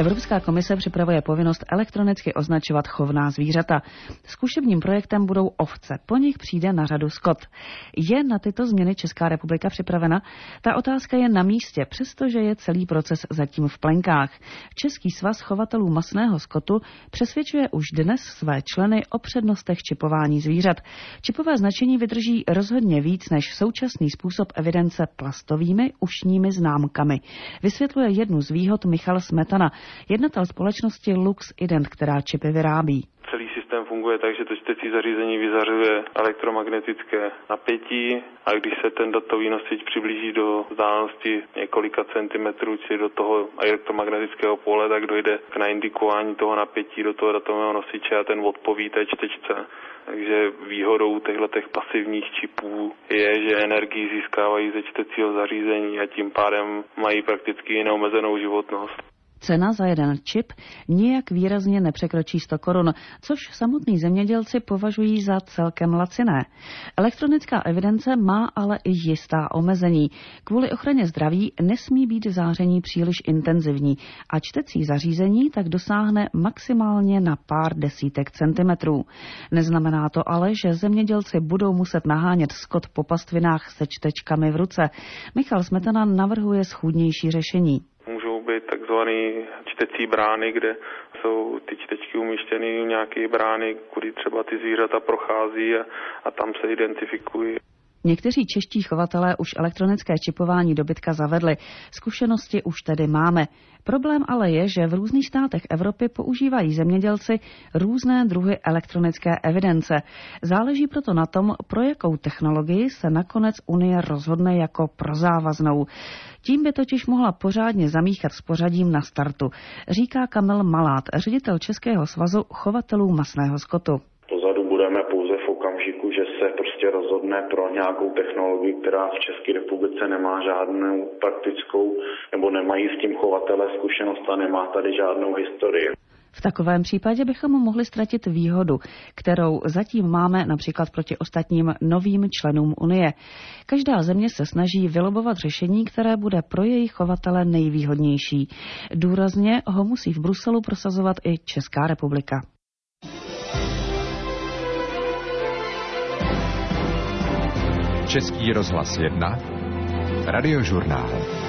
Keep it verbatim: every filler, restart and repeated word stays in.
Evropská komise připravuje povinnost elektronicky označovat chovná zvířata. Zkušebním projektem budou ovce, po nich přijde na řadu skot. Je na tyto změny Česká republika připravena? Ta otázka je na místě, přestože je celý proces zatím v plenkách. Český svaz chovatelů masného skotu přesvědčuje už dnes své členy o přednostech čipování zvířat. Čipové značení vydrží rozhodně víc než současný způsob evidence plastovými ušními známkami. Vysvětluje jednu z výhod Michal Smetana, jednatel společnosti Lux Ident, která čipy vyrábí. Celý systém funguje tak, že to čtecí zařízení vyzařuje elektromagnetické napětí a když se ten datový nosič přiblíží do vzdálenosti několika centimetrů, či do toho elektromagnetického pole, tak dojde k naindikování toho napětí do toho datového nosiče a ten odpoví té čtečce. Takže výhodou těchto pasivních čipů je, že energii získávají ze čtecího zařízení a tím pádem mají prakticky neomezenou životnost. Cena za jeden čip nijak výrazně nepřekročí sto korun, což samotní zemědělci považují za celkem laciné. Elektronická evidence má ale i jistá omezení. Kvůli ochraně zdraví nesmí být záření příliš intenzivní a čtecí zařízení tak dosáhne maximálně na pár desítek centimetrů. Neznamená to ale, že zemědělci budou muset nahánět skot po pastvinách se čtečkami v ruce. Michal Smetana navrhuje schůdnější řešení. Můžou být takzvané čtecí brány, kde jsou ty čtečky umístěny v nějaké brány, kudy třeba ty zvířata prochází a, a tam se identifikují. Někteří čeští chovatelé už elektronické čipování dobytka zavedli. Zkušenosti už tedy máme. Problém ale je, že v různých státech Evropy používají zemědělci různé druhy elektronické evidence. Záleží proto na tom, pro jakou technologii se nakonec Unie rozhodne jako pro závaznou. Tím by totiž mohla pořádně zamíchat s pořadím na startu, říká Kamil Malát, ředitel Českého svazu chovatelů masného skotu. Pozadu budeme pouze v okamžiku, že se prostě rozhodne pro nějakou technologii, která v České republice nemá žádnou praktickou, nebo nemají s tím chovatele zkušenost a nemá tady žádnou historii. V takovém případě bychom mohli ztratit výhodu, kterou zatím máme například proti ostatním novým členům Unie. Každá země se snaží vylobovat řešení, které bude pro jejich chovatele nejvýhodnější. Důrazně ho musí v Bruselu prosazovat i Česká republika. Český rozhlas jedna, Radiožurnál.